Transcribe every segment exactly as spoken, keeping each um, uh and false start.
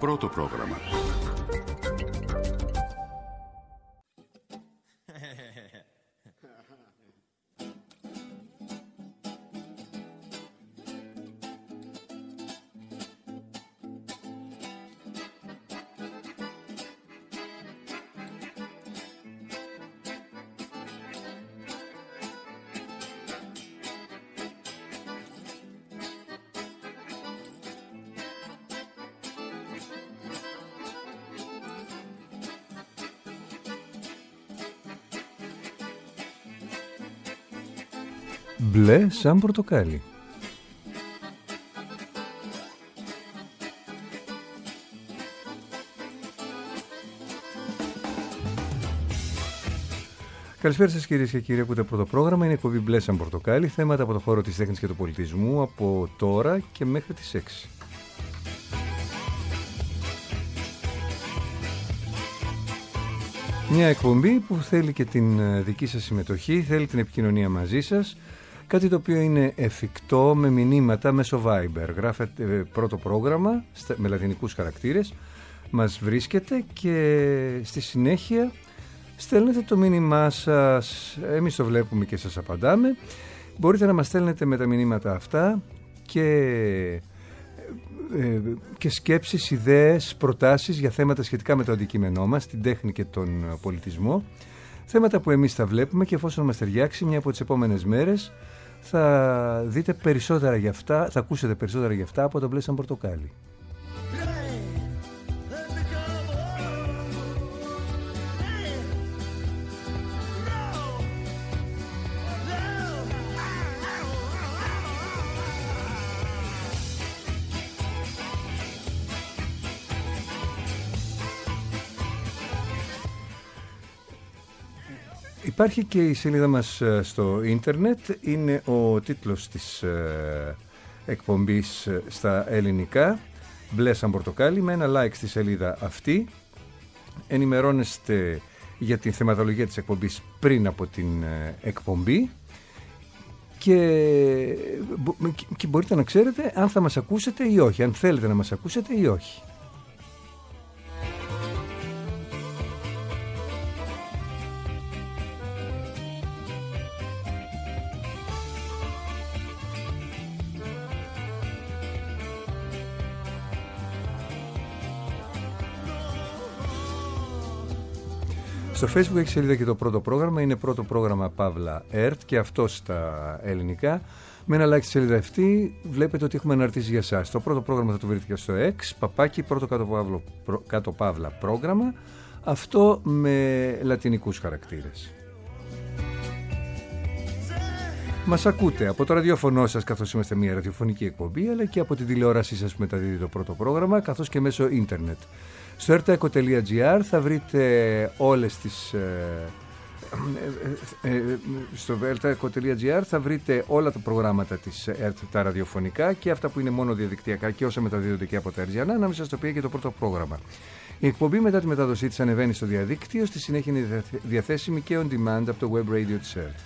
Πρώτο πρόγραμμα. Μπλε σαν πορτοκάλι. Καλησπέρα σας κυρίες και κύριοι, που το πρώτο πρόγραμμα είναι εκπομπή Μπλε σαν πορτοκάλι, θέματα από το χώρο της τέχνης και του πολιτισμού από τώρα και μέχρι τις έξι. Μια εκπομπή που θέλει και την δική σας συμμετοχή, θέλει την επικοινωνία μαζί σας, κάτι το οποίο είναι εφικτό με μηνύματα μέσω Viber. Γράφετε πρώτο πρόγραμμα με λατινικούς χαρακτήρες, μας βρίσκετε και στη συνέχεια στέλνετε το μήνυμά σας, εμείς το βλέπουμε και σας απαντάμε. Μπορείτε να μας στέλνετε με τα μηνύματα αυτά και... και σκέψεις, ιδέες, προτάσεις για θέματα σχετικά με το αντικείμενό μας, την τέχνη και τον πολιτισμό. Θέματα που εμείς θα βλέπουμε και εφόσον μας ταιριάξει, μια από τις επόμενες μέρες θα δείτε περισσότερα για αυτά, θα ακούσετε περισσότερα για αυτά από το Μπλε σαν πορτοκάλι. Υπάρχει και η σελίδα μας στο ίντερνετ, είναι ο τίτλος της ε, εκπομπής στα ελληνικά, Μπλε σαν πορτοκάλι, με ένα like στη σελίδα αυτή. Ενημερώνεστε για την θεματολογία της εκπομπής πριν από την ε, εκπομπή και, και μπορείτε να ξέρετε αν θα μας ακούσετε ή όχι, αν θέλετε να μας ακούσετε ή όχι. Στο Facebook έχει σελίδα και το πρώτο πρόγραμμα, είναι πρώτο πρόγραμμα Παύλα ΕΡΤ και αυτό στα ελληνικά. Με ένα like στη σελίδα αυτή βλέπετε ότι έχουμε αναρτήσει για εσάς. Το πρώτο πρόγραμμα θα το βρείτε και στο X, παπάκι, πρώτο κάτω παύλα, προ, κάτω παύλα πρόγραμμα, αυτό με λατινικούς χαρακτήρες. Μας ακούτε από το ραδιόφωνο σας καθώς είμαστε μια ραδιοφωνική εκπομπή, αλλά και από την τηλεόρασή σας που μεταδίδει το πρώτο πρόγραμμα, καθώς και μέσω ίντερνετ. Στο ερτέκο τελεία τζι άρ θα βρείτε όλες τις ε, ε, ε, στο ερτέκο τελεία τζι άρ θα βρείτε όλα τα προγράμματα της ΕΡΤ, τα ραδιοφωνικά και αυτά που είναι μόνο διαδικτυακά και όσα μεταδίδονται και από τα Ερτζιανά, ανάμεσα στο οποίο και το πρώτο πρόγραμμα. Η εκπομπή μετά τη μετάδοσή της ανεβαίνει στο διαδίκτυο, στη συνέχεια είναι διαθέσιμη και on demand από το web radio της ΕΡΤ.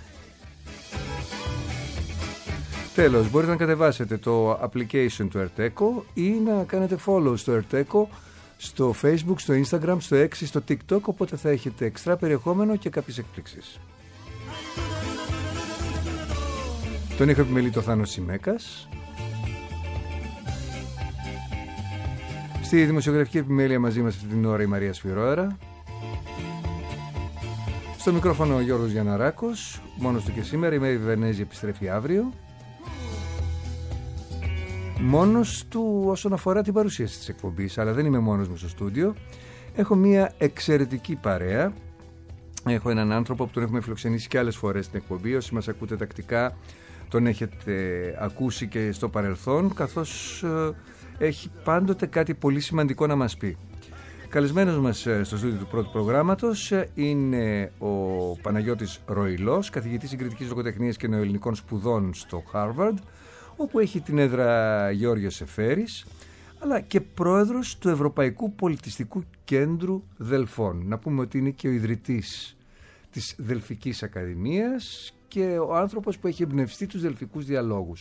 Τέλος, μπορείτε να κατεβάσετε το application του ερτέκο ή να κάνετε follow στο ερτέκο στο Facebook, στο Instagram, στο X, στο TikTok, οπότε θα έχετε εξτρά περιεχόμενο και κάποιες εκπλήξεις. Τον είχα επιμελεί το Θάνος Σιμέκας. Στη δημοσιογραφική επιμέλεια μαζί μας αυτή την ώρα η Μαρία Σφυρόερα. Στο μικρόφωνο ο Γιώργος Γιανναράκος, μόνος του και σήμερα. Η Μέρη Βερνέζη επιστρέφει αύριο. Μόνος του όσον αφορά την παρουσίαση της εκπομπής, αλλά δεν είμαι μόνος μου στο στούντιο. Έχω μια εξαιρετική παρέα. Έχω έναν άνθρωπο που τον έχουμε φιλοξενήσει και άλλες φορές στην εκπομπή. Όσοι μας ακούτε τακτικά τον έχετε ακούσει και στο παρελθόν, καθώς ε, έχει πάντοτε κάτι πολύ σημαντικό να μας πει. Καλεσμένος μας στο στούντιο του πρώτου προγράμματος είναι ο Παναγιώτης Ροηλός, καθηγητής συγκριτικής λογοτεχνίας και νεοελληνικών σπουδών στο Harvard, όπου έχει την έδρα Γεώργιος Εφέρης, αλλά και πρόεδρος του Ευρωπαϊκού Πολιτιστικού Κέντρου Δελφών. Να πούμε ότι είναι και ο ιδρυτής της Δελφικής Ακαδημίας και ο άνθρωπος που έχει εμπνευστεί τους Δελφικούς Διαλόγους.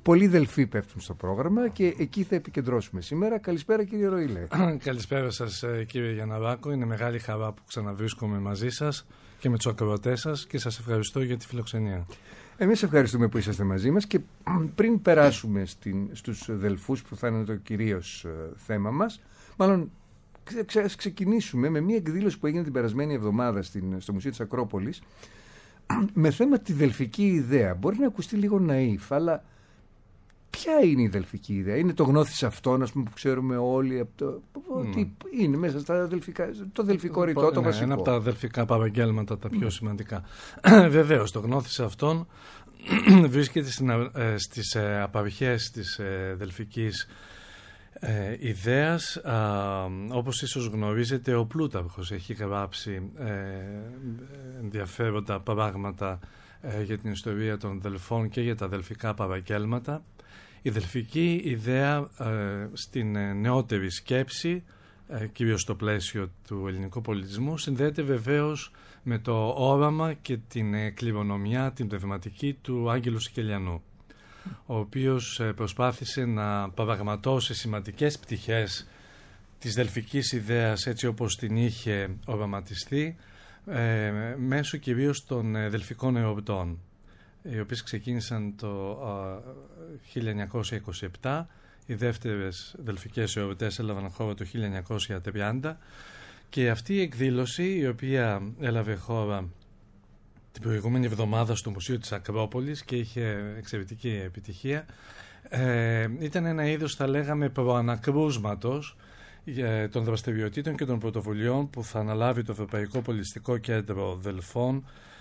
πολλοί Δελφοί πέφτουν στο πρόγραμμα και εκεί θα επικεντρώσουμε σήμερα. Καλησπέρα κύριε Ροήλε. Καλησπέρα σας κύριε Γιανναράκο. Είναι μεγάλη χαρά που ξαναβρίσκομαι μαζί σας και με τους ακροατές σας και σας ευχαριστώ για τη φιλοξενία. Εμείς ευχαριστούμε που είσαστε μαζί μας και πριν περάσουμε στην, στους Δελφούς που θα είναι το κυρίως θέμα μας, μάλλον ξε, ξεκινήσουμε με μια εκδήλωση που έγινε την περασμένη εβδομάδα στην, στο Μουσείο της Ακρόπολης με θέμα τη δελφική ιδέα. Μπορεί να ακουστεί λίγο ναΐφ, αλλά ποια είναι η δελφική ιδέα? Είναι το γνώθις αυτόν, ας πούμε, που ξέρουμε όλοι από το, mm. ότι είναι μέσα στα δελφικά, το δελφικό ρητό, το ναι, βασικό. Ένα από τα δελφικά παραγγέλματα τα πιο mm. σημαντικά. Βεβαίως, το γνώθις αυτόν βρίσκεται στην, ε, στις ε, απαρχές της ε, δελφικής ε, ιδέας. Ε, όπως ίσως γνωρίζετε, ο Πλούταρχος έχει γράψει ε, ενδιαφέροντα πράγματα ε, για την ιστορία των Δελφών και για τα δελφικά παραγγέλματα. Η δελφική ιδέα ε, στην ε, νεότερη σκέψη, ε, κυρίως στο πλαίσιο του ελληνικού πολιτισμού, συνδέεται βεβαίως με το όραμα και την ε, κληρονομιά, την πνευματική του Άγγελου Σικελιανού, ο οποίος ε, προσπάθησε να παραγματώσει σημαντικές πτυχές της δελφικής ιδέας έτσι όπως την είχε οραματιστεί ε, μέσω κυρίως των ε, δελφικών εορτών, οι οποίες ξεκίνησαν το χίλια εννιακόσια είκοσι επτά. Οι δεύτερες δελφικές εορτές έλαβαν χώρα το χίλια εννιακόσια τριάντα και αυτή η εκδήλωση, η οποία έλαβε χώρα την προηγούμενη εβδομάδα στο Μουσείο της Ακρόπολης και είχε εξαιρετική επιτυχία, ε, ήταν ένα είδος, θα λέγαμε, προανακρούσματος ε, των δραστηριοτήτων και των πρωτοβουλειών που θα αναλάβει το Ευρωπαϊκό Πολιτιστικό Κέντρο Δελφών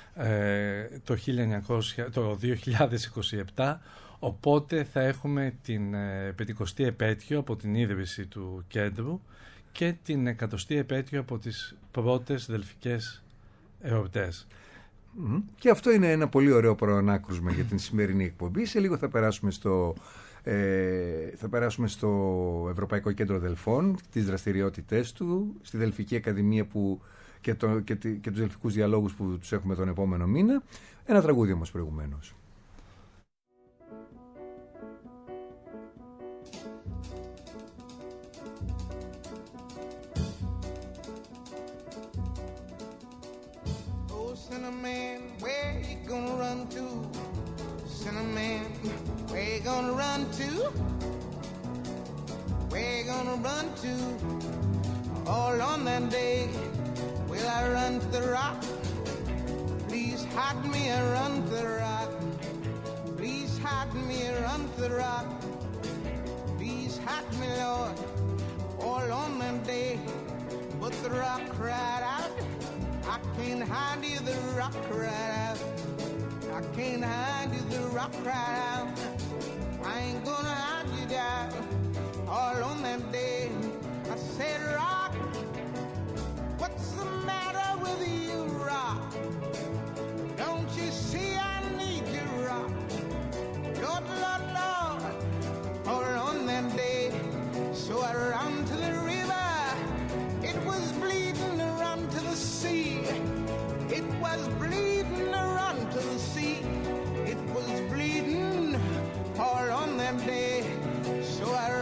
Το, χίλια εννιακόσια, το δύο χιλιάδες είκοσι επτά, οπότε θα έχουμε την πεντηκοστή επέτειο από την ίδρυση του κέντρου και την εκατοστή επέτειο από τις πρώτες δελφικές εορτές. Mm-hmm. Και αυτό είναι ένα πολύ ωραίο προανάκρουσμα για την σημερινή εκπομπή. Σε λίγο θα περάσουμε στο, ε, θα περάσουμε στο Ευρωπαϊκό Κέντρο Δελφών, τις δραστηριότητες του, στη Δελφική Ακαδημία που και, το, και, και τους δελφικούς διαλόγους που τους έχουμε τον επόμενο μήνα. Ένα τραγούδι όμως προηγουμένως. Oh, Cinnamon, where you gonna run to? Cinnamon, where you gonna run to? Where you gonna run to? All on that day will I run to the rock? Please hide me and run to the rock. Please hide me and run to the rock. Please hide me, Lord, all on that day. But the rock cried out, I can't hide you, the rock cried out. I can't hide you, the rock cried out. I ain't gonna hide you down. All on that day, I said, rock, what's the matter with you, rock? Don't you see I need you, rock? Lord, Lord, Lord, all on that day, so I ran to the river. It was bleeding to run to the sea. It was bleeding to run to the sea. It was bleeding all on that day, so I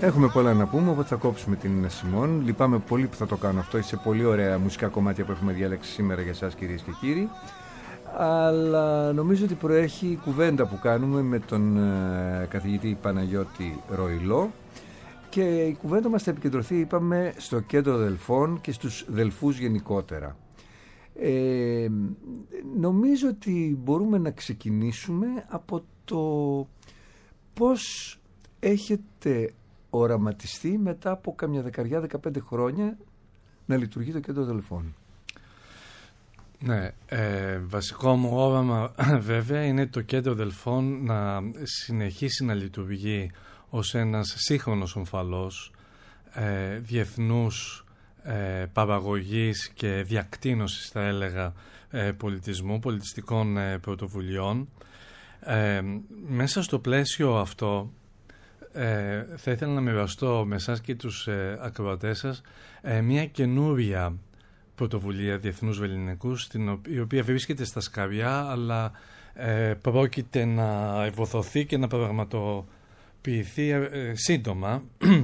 Έχουμε πολλά να πούμε, οπότε θα κόψουμε την Νίνα Σιμών. Λυπάμαι πολύ που θα το κάνω αυτό. Είσαι πολύ ωραία μουσικά κομμάτια που έχουμε διαλέξει σήμερα για εσάς, κυρίες και κύριοι. Αλλά νομίζω ότι προέχει η κουβέντα που κάνουμε με τον ε, καθηγητή Παναγιώτη Ροϊλό. Και η κουβέντα μας θα επικεντρωθεί, είπαμε, στο κέντρο Δελφών και στους Δελφούς γενικότερα. Ε, νομίζω ότι μπορούμε να ξεκινήσουμε από το πώς έχετε οραματιστεί μετά από καμιά δεκαριά δεκαπέντε χρόνια να λειτουργεί το κέντρο Δελφών. Ναι, ε, βασικό μου όραμα βέβαια είναι το κέντρο Δελφών να συνεχίσει να λειτουργεί ως ένας σύγχρονος ομφαλός ε, διεθνούς ε, παραγωγής και διακτείνωσης, θα έλεγα, ε, πολιτισμού, πολιτιστικών ε, πρωτοβουλειών. Ε, μέσα στο πλαίσιο αυτό ε, θα ήθελα να μοιραστώ με εσάς και τους ε, ακροατές σας ε, μια καινούρια πρωτοβουλία διεθνούς βεληνικούς, η οποία βρίσκεται στα σκαριά, αλλά ε, πρόκειται να ευωθωθεί και να πραγματοποιηθεί ε, σύντομα.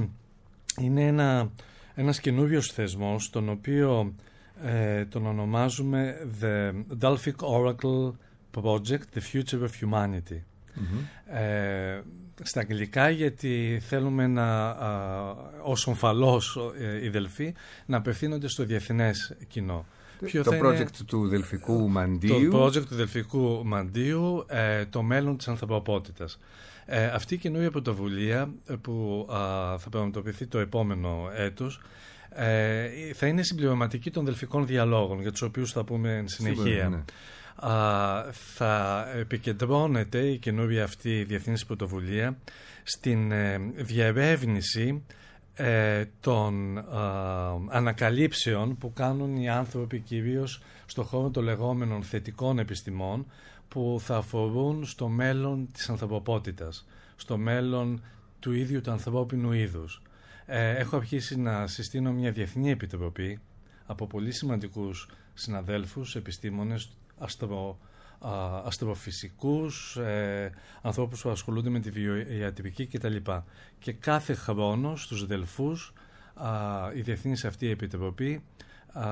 Είναι ένα, ένας καινούριος θεσμός, τον οποίο ε, τον ονομάζουμε The Delphic Oracle Project, The Future of Humanity. Mm-hmm. Ε, στα αγγλικά, γιατί θέλουμε να, α, ως ομφαλός ε, οι Δελφοί να απευθύνονται στο διεθνές κοινό. Ποιο το project είναι του Δελφικού Μαντίου. Το project του Δελφικού Μαντίου, ε, το μέλλον της ανθρωπότητας. Ε, αυτή η καινούργια πρωτοβουλία που α, θα πραγματοποιηθεί το επόμενο έτος ε, θα είναι συμπληρωματική των Δελφικών Διαλόγων, για τους οποίους θα πούμε εν συνεχεία. Σίγουρα, ναι. Uh, θα επικεντρώνεται η καινούργια αυτή διεθνής πρωτοβουλία στην ε, διερεύνηση ε, των ε, ανακαλύψεων που κάνουν οι άνθρωποι, κυρίως στον χώρο των λεγόμενων θετικών επιστημών, που θα αφορούν στο μέλλον της ανθρωπότητας, στο μέλλον του ίδιου του ανθρώπινου είδους. Ε, έχω αρχίσει να συστήνω μια διεθνή επιτροπή από πολύ σημαντικούς συναδέλφους, επιστήμονες, αστρο, α, αστροφυσικούς, ε, ανθρώπους που ασχολούνται με τη βιοιατρική κτλ. Και κάθε χρόνο στους Δελφούς α, η διεθνής αυτή επιτροπή α,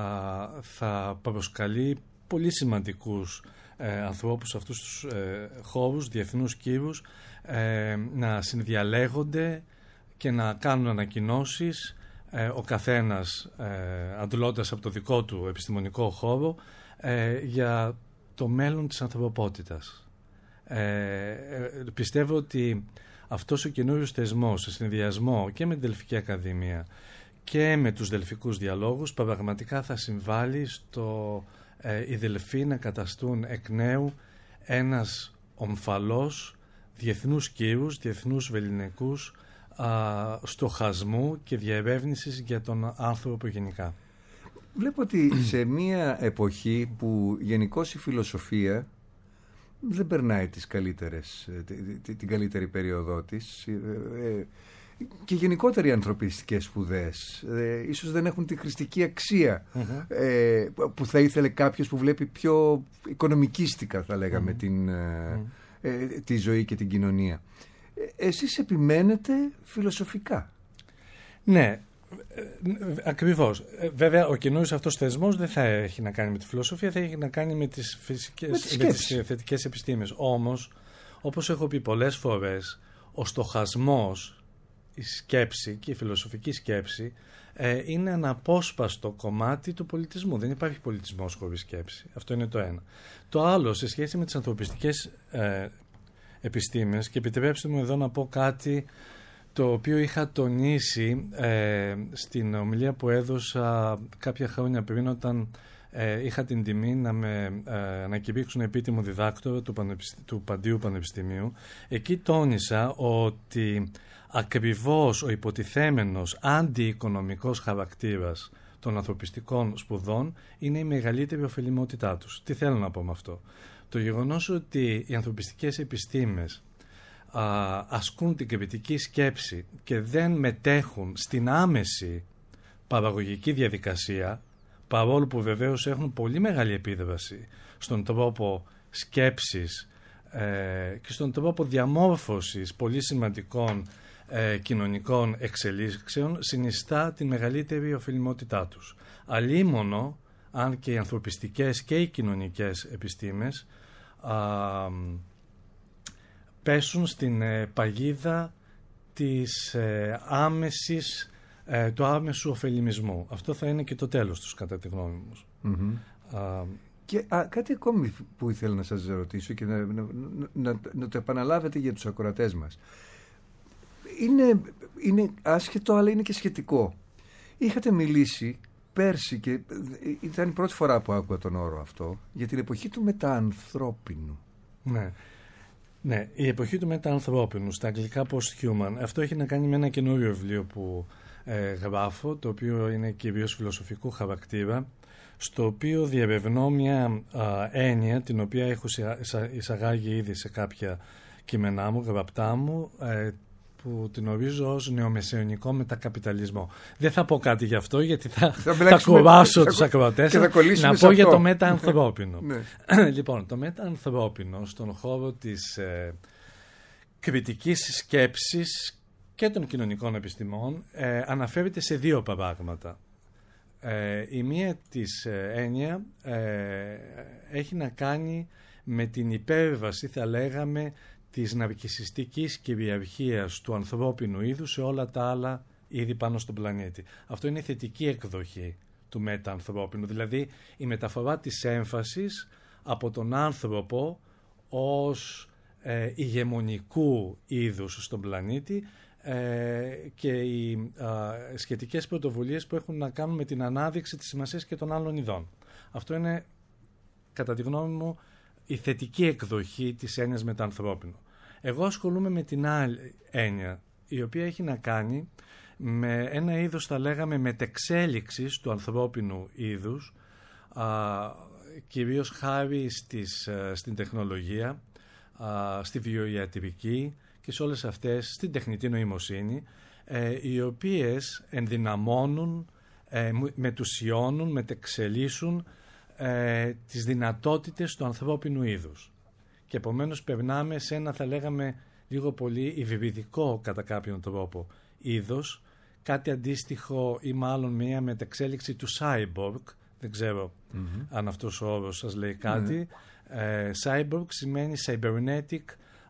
θα προσκαλεί πολύ σημαντικούς ε, ανθρώπους σε αυτούς τους ε, χώρους, διεθνούς κύρους, ε, να συνδιαλέγονται και να κάνουν ανακοινώσεις, ε, ο καθένας ε, αντλώντας από το δικό του επιστημονικό χώρο, Ε, για το μέλλον της ανθρωπότητας. Ε, ε, πιστεύω ότι αυτός ο καινούριος θεσμός, σε συνδυασμό και με την Δελφική Ακαδημία και με τους Δελφικούς Διαλόγους, πραγματικά θα συμβάλλει στο ε, οι Δελφοί να καταστούν εκ νέου ένας ομφαλός διεθνούς κύρους, διεθνούς βεληνικούς α, στοχασμού και διερεύνησης για τον άνθρωπο γενικά. Βλέπω ότι σε μια εποχή που γενικώς η φιλοσοφία δεν περνάει τις καλύτερες, την καλύτερη περίοδό της και γενικότερα οι ανθρωπιστικές σπουδές ίσως δεν έχουν τη χρηστική αξία mm-hmm. που θα ήθελε κάποιος που βλέπει πιο οικονομικίστικα, θα λέγαμε, mm-hmm. την, mm-hmm. τη ζωή και την κοινωνία. Εσείς επιμένετε φιλοσοφικά. Ναι. Ακριβώς. Βέβαια, ο καινούριος αυτός θεσμός δεν θα έχει να κάνει με τη φιλοσοφία, θα έχει να κάνει με τις, φυσικές, με τις, με τις θετικές επιστήμες. Όμως, όπως έχω πει πολλές φορές, ο στοχασμός, η σκέψη και η φιλοσοφική σκέψη ε, είναι αναπόσπαστο κομμάτι του πολιτισμού. Δεν υπάρχει πολιτισμός χωρίς σκέψη. Αυτό είναι το ένα. Το άλλο, σε σχέση με τις ανθρωπιστικές ε, επιστήμες, και επιτρέψτε μου εδώ να πω κάτι το οποίο είχα τονίσει ε, στην ομιλία που έδωσα κάποια χρόνια πριν, όταν ε, είχα την τιμή να με ε, ανακηρύξουν επίτιμο διδάκτορα του, του Παντίου Πανεπιστημίου. Εκεί τόνισα ότι ακριβώς ο υποτιθέμενος αντιοικονομικός χαρακτήρας των ανθρωπιστικών σπουδών είναι η μεγαλύτερη ωφελημότητά τους. Τι θέλω να πω με αυτό? Το γεγονός ότι οι ανθρωπιστικές επιστήμες Α, ασκούν την κριτική σκέψη και δεν μετέχουν στην άμεση παραγωγική διαδικασία, παρόλο που βεβαίως έχουν πολύ μεγάλη επίδραση στον τρόπο σκέψης ε, και στον τρόπο διαμόρφωσης πολύ σημαντικών ε, κοινωνικών εξελίξεων συνιστά την μεγαλύτερη οφειλιμότητά τους. Αλίμονο, αν και οι ανθρωπιστικές και οι κοινωνικές επιστήμες α, πέσουν στην ε, παγίδα της ε, άμεσης, ε, του άμεσου ωφελημισμού. Αυτό θα είναι και το τέλος τους, κατά τη γνώμη μου. Mm-hmm. Α, και α, κάτι ακόμη που ήθελα να σας ρωτήσω και να, να, να, να το επαναλάβετε για τους ακροατές μας. Είναι, είναι άσχετο, αλλά είναι και σχετικό. Είχατε μιλήσει πέρσι, και ήταν η πρώτη φορά που άκουγα τον όρο αυτό, για την εποχή του μεταανθρώπινου. Ναι. Ναι, η εποχή του μεταανθρώπινου, στα αγγλικά post-human. Αυτό έχει να κάνει με ένα καινούριο βιβλίο που ε, γράφω, το οποίο είναι κυρίως φιλοσοφικού χαρακτήρα, στο οποίο διερευνώ μια α, έννοια, την οποία έχω εισαγάγει ήδη σε κάποια κείμενά μου, γραπτά μου, ε, που την ορίζω ως νεομεσαιωνικό μετακαπιταλισμό. Δεν θα πω κάτι γι' αυτό, γιατί θα, θα, θα κοβάσω τους ακροατές. Να πω αυτό για το μεταανθρώπινο. Λοιπόν, το μεταανθρώπινο στον χώρο της ε, κριτικής σκέψης και των κοινωνικών επιστημών ε, αναφέρεται σε δύο παράγματα. Ε, η μία της ε, έννοια ε, έχει να κάνει με την υπέρβαση, θα λέγαμε, της ναρκισσιστικής κυριαρχίας του ανθρώπινου είδους σε όλα τα άλλα είδη πάνω στον πλανήτη. Αυτό είναι η θετική εκδοχή του μεταανθρώπινου, δηλαδή η μεταφορά της έμφασης από τον άνθρωπο ως ε, ηγεμονικού είδους στον πλανήτη ε, και οι ε, σχετικές πρωτοβουλίες που έχουν να κάνουν με την ανάδειξη της σημασίας και των άλλων ειδών. Αυτό είναι, κατά τη γνώμη μου, η θετική εκδοχή της έννοιας μεταανθρώπινο. Εγώ ασχολούμαι με την άλλη έννοια, η οποία έχει να κάνει με ένα είδος, θα λέγαμε, μετεξέλιξης του ανθρώπινου είδους, α, κυρίως χάρη στις, α, στην τεχνολογία, α, στη βιοιατρική και σε όλες αυτές, στην τεχνητή νοημοσύνη, ε, οι οποίες ενδυναμώνουν, ε, μετουσιώνουν, μετεξελίσσουν Ε, τις δυνατότητες του ανθρώπινου είδους. Και επομένως περνάμε σε ένα, θα λέγαμε, λίγο πολύ υβριδικό κατά κάποιον τρόπο είδος, κάτι αντίστοιχο ή μάλλον μια μεταξέλιξη του cyborg, δεν ξέρω mm-hmm. αν αυτός ο όρος σας λέει κάτι. Mm-hmm. ε, cyborg σημαίνει cybernetic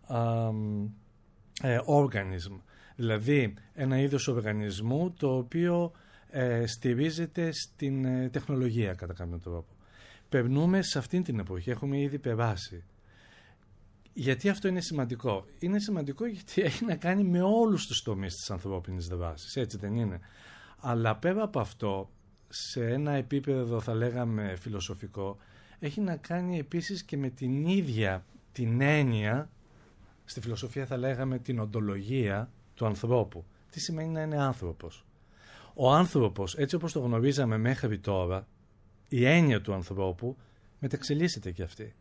um, ε, organism, δηλαδή ένα είδος οργανισμού το οποίο ε, στηρίζεται στην ε, τεχνολογία κατά κάποιον τρόπο. Περνούμε σε αυτήν την εποχή, έχουμε ήδη περάσει. Γιατί αυτό είναι σημαντικό? Είναι σημαντικό γιατί έχει να κάνει με όλους τους τομείς της ανθρώπινης δράσης, έτσι δεν είναι? Αλλά πέρα από αυτό, σε ένα επίπεδο, θα λέγαμε, φιλοσοφικό, έχει να κάνει επίσης και με την ίδια την έννοια, στη φιλοσοφία θα λέγαμε την οντολογία του ανθρώπου. Τι σημαίνει να είναι άνθρωπος? Ο άνθρωπος, έτσι όπως το γνωρίζαμε μέχρι τώρα, η έννοια του ανθρώπου μεταξελίσσεται και αυτή.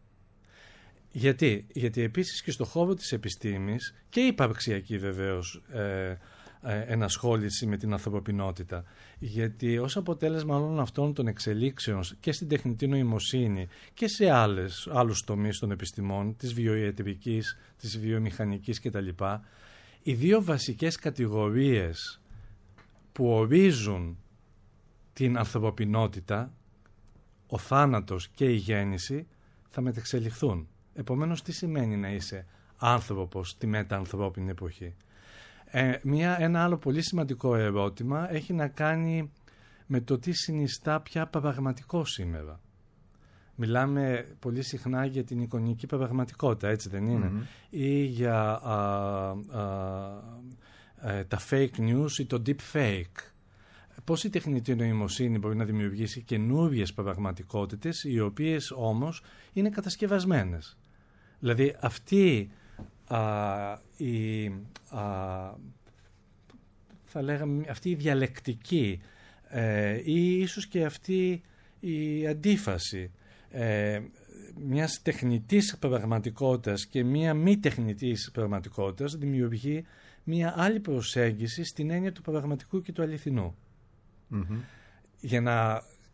Γιατί? Γιατί επίσης και στο χώρο της επιστήμης και η υπαρξιακή βεβαίως ε, ε, ενασχόληση με την ανθρωπινότητα. Γιατί ως αποτέλεσμα όλων αυτών των εξελίξεων και στην τεχνητή νοημοσύνη και σε άλλες, άλλους τομείς των επιστημών, της βιοιατρικής, της βιομηχανικής κτλ., οι δύο βασικές κατηγορίες που ορίζουν την ανθρωπινότητα, ο θάνατος και η γέννηση, θα μετεξελιχθούν. Επομένως, τι σημαίνει να είσαι άνθρωπος στη μεταανθρώπινη εποχή? Ε, μια, ένα άλλο πολύ σημαντικό ερώτημα έχει να κάνει με το τι συνιστά πια πραγματικό σήμερα. Μιλάμε πολύ συχνά για την εικονική πραγματικότητα, έτσι δεν είναι? Mm-hmm. Ή για α, α, α, τα fake news ή το deep fake. Πώς η τεχνητή νοημοσύνη μπορεί να δημιουργήσει καινούριες πραγματικότητες, οι οποίες όμως είναι κατασκευασμένες. Δηλαδή αυτή α, η, α, θα λέγαμε, αυτή η διαλεκτική ε, ή ίσως και αυτή η αντίφαση ε, μιας τεχνητής πραγματικότητας και μια μη τεχνητής πραγματικότητας δημιουργεί μια άλλη προσέγγιση στην έννοια του πραγματικού και του αληθινού. Mm-hmm. Για να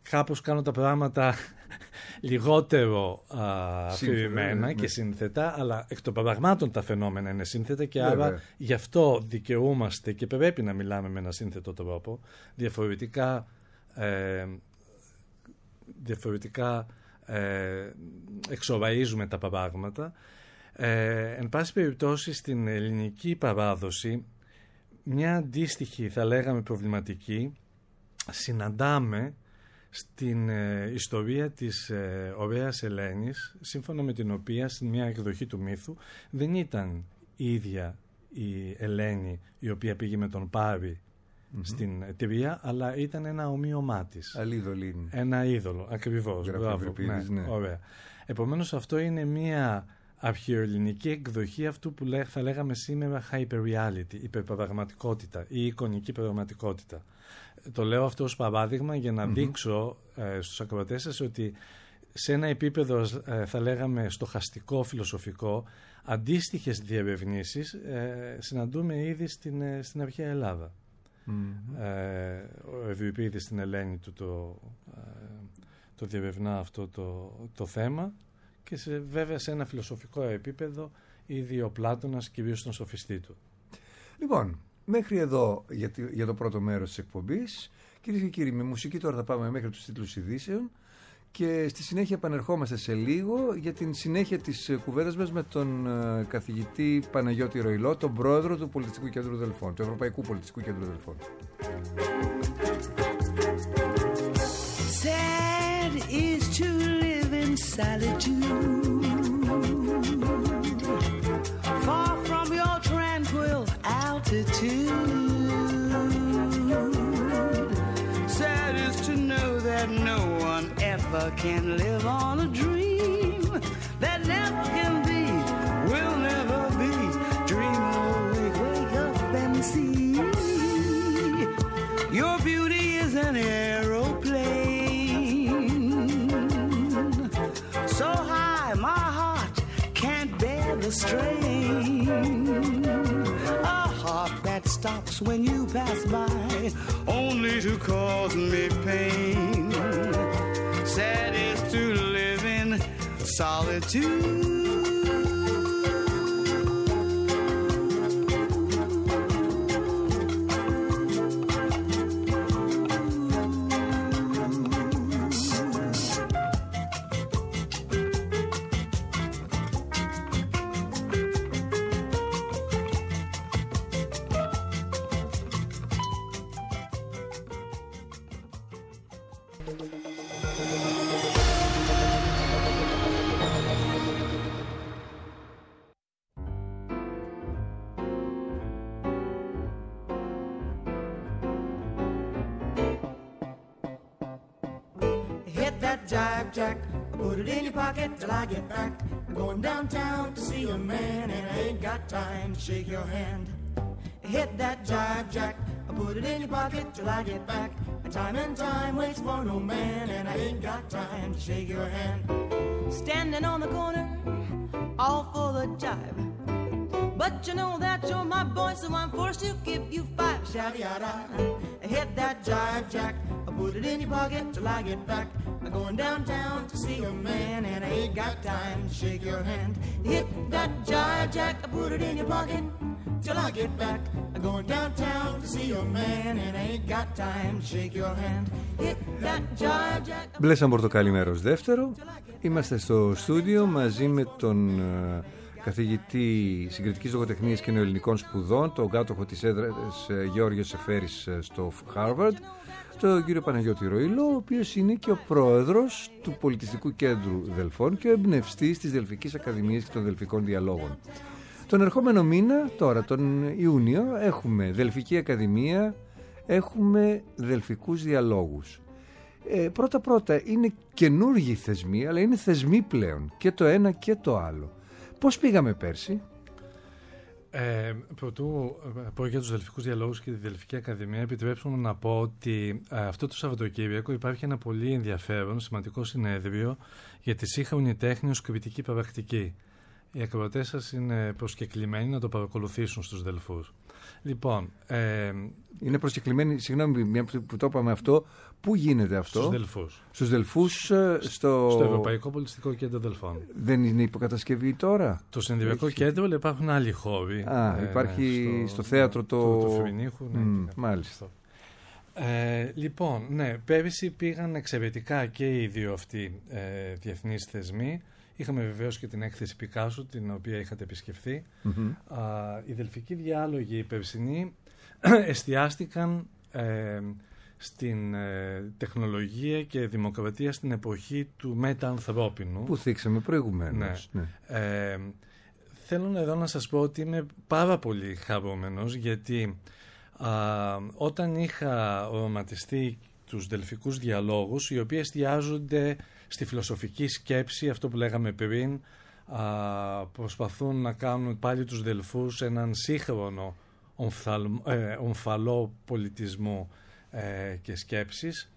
κάπως κάνω τα πράγματα λιγότερο αφηρημένα και σύνθετα, αλλά εκ των πραγμάτων τα φαινόμενα είναι σύνθετα και Βέβαια. άρα γι' αυτό δικαιούμαστε και πρέπει να μιλάμε με ένα σύνθετο τρόπο. Διαφορετικά, ε, διαφορετικά ε, εξοβαΐζουμε τα πράγματα. Ε, εν πάση περιπτώσει, στην ελληνική παράδοση μια αντίστοιχη, θα λέγαμε, προβληματική συναντάμε στην ε, ιστορία της ε, ωραίας Ελένης, σύμφωνα με την οποία στην μια εκδοχή του μύθου δεν ήταν η ίδια η Ελένη η οποία πήγε με τον Πάρη mm-hmm. στην Τυρία, αλλά ήταν ένα ομοίωμά της. Αλίδωλη. Ένα είδωλο, ακριβώς. Μπράβο, ναι, ναι. Ωραία. Επομένως αυτό είναι μια αρχαιοελληνική εκδοχή αυτού που λέ, θα λέγαμε σήμερα hyperreality, υπερπραγματικότητα ή εικονική πραγματικότητα. Το λέω αυτό ως παράδειγμα για να mm-hmm. δείξω ε, στους ακροατές σας ότι σε ένα επίπεδο ε, θα λέγαμε στοχαστικό, φιλοσοφικό, αντίστοιχες διερευνήσεις ε, συναντούμε ήδη στην, ε, στην αρχαία Ελλάδα. Mm-hmm. Ε, ο Ευρυπίδης στην Ελένη του το, ε, το διερευνά αυτό το, το θέμα και σε, βέβαια σε ένα φιλοσοφικό επίπεδο ήδη ο Πλάτωνας κυρίως τον σοφιστή του. Λοιπόν, μέχρι εδώ για, τη, για το πρώτο μέρος της εκπομπής. Κυρίες και κύριοι, με μουσική τώρα θα πάμε μέχρι τους τίτλους ειδήσεων και στη συνέχεια επανερχόμαστε σε λίγο για την συνέχεια της κουβέντας μας με τον uh, καθηγητή Παναγιώτη Ροϊλό, τον πρόεδρο του Πολιτιστικού Κέντρου Δελφών, του Ευρωπαϊκού Πολιτιστικού Κέντρου Δελφών. Sad is to live in solitude, far from your tranquil altitude. Sad is to know that no one ever can live on a dream that never can be, will never be. Dream awake, wake up and see your beauty is an aeroplane so high my heart can't bear the strain. A heart that stops when you pass by only to cause me pain. Sad is to live in solitude. Jive Jack, put it in your pocket till I get back. I'm going downtown to see a man and I ain't got time to shake your hand. Hit that jive Jack, put it in your pocket till I get back. Time and time waits for no man and I ain't got time to shake your hand. Standing on the corner, all for the jive. But you know that you're my boy, so I'm forced to give you five. Shabby-yada, hit that jive Jack, put it in your pocket till I get back. I'm going downtown to see a man and I ain't got time to shake your hand. Hit that jive Jack, put it in your pocket till I get back. I'm going downtown to see a man and I ain't got time to shake your hand. Hit that jive Jack. Μπλέσαν Πορτοκάλι μέρος δεύτερο. Είμαστε στο στούντιο μαζί με τον uh, καθηγητή συγκριτικής λογοτεχνίας και νεοελληνικών σπουδών, τον κάτοχο της έδρας uh, Γεώργιο Σεφέρης uh, στο Harvard, τον κύριο Παναγιώτη Ροϊλό, ο οποίος είναι και ο πρόεδρος του Πολιτιστικού Κέντρου Δελφών και ο εμπνευστής της Δελφικής Ακαδημίας και των Δελφικών Διαλόγων. Τον ερχόμενο μήνα, τώρα τον Ιούνιο, έχουμε Δελφική Ακαδημία, έχουμε Δελφικούς Διαλόγους. Ε, πρώτα-πρώτα είναι καινούργιοι θεσμοί, αλλά είναι θεσμοί πλέον, και το ένα και το άλλο. Πώς πήγαμε πέρσι? Ε, πρωτού πω για τους Δελφικούς Διαλόγους και τη Δελφική Ακαδημία, επιτρέψτε μου να πω ότι ε, αυτό το Σαββατοκύριακο υπάρχει ένα πολύ ενδιαφέρον, σημαντικό συνέδριο για τη σύγχρονη τέχνη ως κριτική πρακτική. οι ακροατές σας είναι προσκεκλημένοι να το παρακολουθήσουν στους Δελφούς. Λοιπόν, ε, είναι προσκεκλημένοι, συγγνώμη μια που το είπαμε αυτό, πού γίνεται αυτό? Στους Δελφούς. Στους Δελφούς, στο... στο Ευρωπαϊκό Πολιτιστικό Κέντρο Δελφών. Δεν είναι υποκατασκευή τώρα? Το συνδυαστικό Έχει... κέντρο, αλλά υπάρχουν άλλοι χώροι. Α, ε, υπάρχει ναι, στο, στο θέατρο το... το, το Φεμινίχου. Ναι, mm, ναι, μάλιστα. Ε, λοιπόν, ναι, πέρυσι πήγαν εξαιρετικά και οι δύο αυτοί ε, διεθνείς θεσμοί. Είχαμε βεβαίως και την έκθεση Πικάσου, την οποία είχατε επισκεφθεί. Mm-hmm. Α, οι δελφικοί διάλογοι οι περσινοί εστιάστηκαν ε, στην ε, τεχνολογία και δημοκρατία στην εποχή του μεταανθρώπινου. Που θίξαμε προηγουμένως. Ναι. Ναι. Ε, θέλω εδώ να σας πω ότι είμαι πάρα πολύ χαρούμενος, γιατί α, όταν είχα οραματιστεί τους δελφικούς διαλόγους, οι οποίοι εστιάζονται στη φιλοσοφική σκέψη, αυτό που λέγαμε πριν, α, προσπαθούν να κάνουν πάλι τους Δελφούς έναν σύγχρονο ομφαλ, ε, ομφαλό πολιτισμό ε, και σκέψης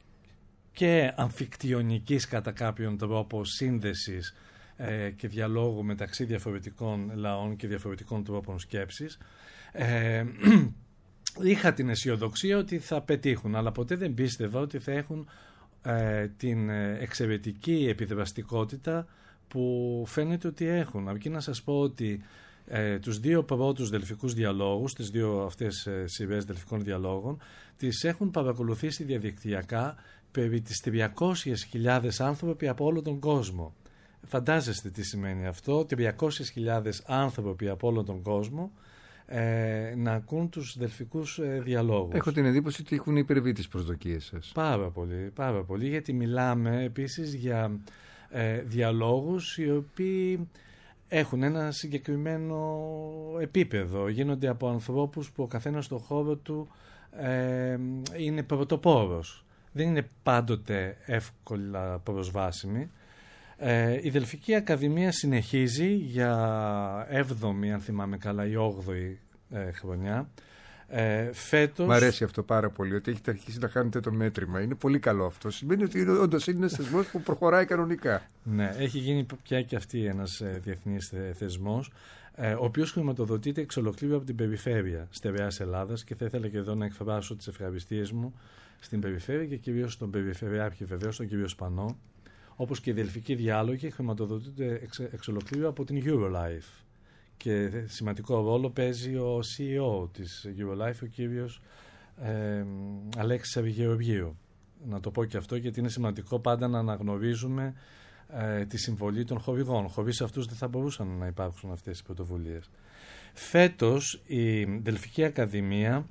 και αμφικτιονικής κατά κάποιον τρόπο σύνδεσης ε, και διαλόγου μεταξύ διαφορετικών λαών και διαφορετικών τρόπων σκέψης. Ε, είχα την αισιοδοξία ότι θα πετύχουν, αλλά ποτέ δεν πίστευα ότι θα έχουν ε, την εξαιρετική επιδραστικότητα που φαίνεται ότι έχουν. Αρκεί να σας πω ότι ε, τους δύο πρώτους δελφικούς διαλόγους, τις δύο αυτές ε, σειρές δελφικών διαλόγων, τις έχουν παρακολουθήσει διαδικτυακά περί τις τριακόσιες χιλιάδες άνθρωποι από όλο τον κόσμο. Φαντάζεστε τι σημαίνει αυτό, τριακόσιες χιλιάδες άνθρωποι από όλο τον κόσμο ε, να ακούν τους δελφικούς ε, διαλόγους. Έχω την εντύπωση ότι έχουν υπερβεί τις προσδοκίες σας. Πάρα πολύ, πάρα πολύ, γιατί μιλάμε επίσης για ε, διαλόγους οι οποίοι έχουν ένα συγκεκριμένο επίπεδο, γίνονται από ανθρώπους που ο καθένας στον χώρο του ε, είναι πρωτοπόρος. Δεν είναι πάντοτε εύκολα προσβάσιμοι. Ε, η Δελφική Ακαδημία συνεχίζει για έβδομη, αν θυμάμαι καλά, η όγδοη ε, χρονιά. Ε, φέτος... Μ' αρέσει αυτό πάρα πολύ, ότι έχετε αρχίσει να κάνετε το μέτρημα. Είναι πολύ καλό αυτό. Σημαίνει ότι όντως είναι ένας θεσμός που προχωράει κανονικά. Ναι, έχει γίνει πια και αυτή ένας ε, διεθνής θεσμός, ε, ο οποίος χρηματοδοτείται εξ ολοκλήρου από την περιφέρεια στερεάς Ελλάδας, και θα ήθελα και εδώ να εκφράσω τις ευχαριστίες μου στην περιφέρεια και κυρίως στον περιφερειάρχη, βεβαίως, τον κύριο Σπανό, όπως και οι δελφικοί διάλογοι χρηματοδοτούνται εξ, εξ ολοκλήρου από την Eurolife. Και σημαντικό ρόλο παίζει ο σι ι ο της Eurolife, ο κύριος ε, Αλέξης Αυγεωργίου. Να το πω και αυτό, γιατί είναι σημαντικό πάντα να αναγνωρίζουμε ε, τη συμβολή των χορηγών. Χωρίς αυτούς δεν θα μπορούσαν να υπάρξουν αυτές οι πρωτοβουλίες. Φέτος η Δελφική Ακαδημία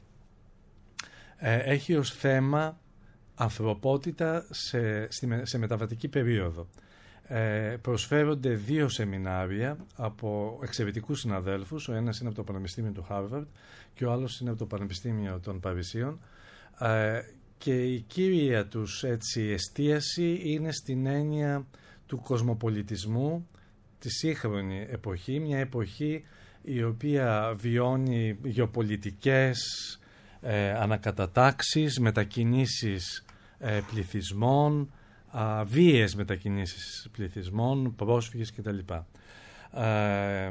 ε, έχει ως θέμα ανθρωπότητα σε, σε μεταβατική περίοδο. Ε, προσφέρονται δύο σεμινάρια από εξαιρετικούς συναδέλφους. Ο ένας είναι από το Πανεπιστήμιο του Χάρβαρντ και ο άλλος είναι από το Πανεπιστήμιο των Παρισίων, ε, και η κύρια τους έτσι εστίαση είναι στην έννοια του κοσμοπολιτισμού, τη σύγχρονη εποχή, μια εποχή η οποία βιώνει γεωπολιτικές ε, ανακατατάξεις, μετακινήσεις ε, πληθυσμών, α, βίαιες μετακινήσεις πληθυσμών, πρόσφυγες κτλ. Ε,